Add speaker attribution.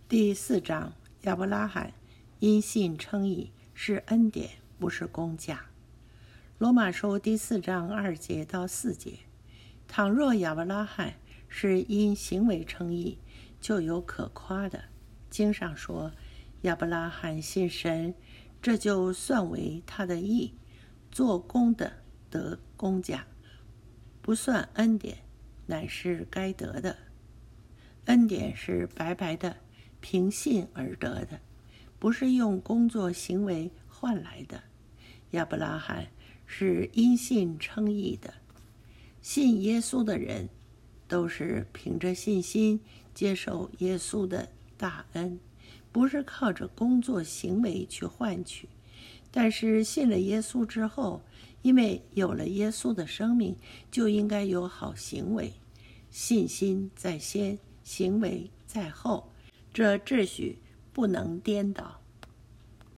Speaker 1: 第4章，亚伯拉罕因信称义，是恩典，不是工价。罗马书第4章2节到4节，倘若亚伯拉罕是因行为称义，就有可夸的。经上说，亚伯拉罕信神，这就算为他的义，做工的得工价，不算恩典，乃是该得的。恩典是白白的，凭信而得的，不是用工作行为换来的。亚伯拉罕是因信称义的。信耶稣的人都是凭着信心接受耶稣的大恩，不是靠着工作行为去换取。但是信了耶稣之后，因为有了耶稣的生命，就应该有好行为。信心在先，行为在后，这秩序不能颠倒。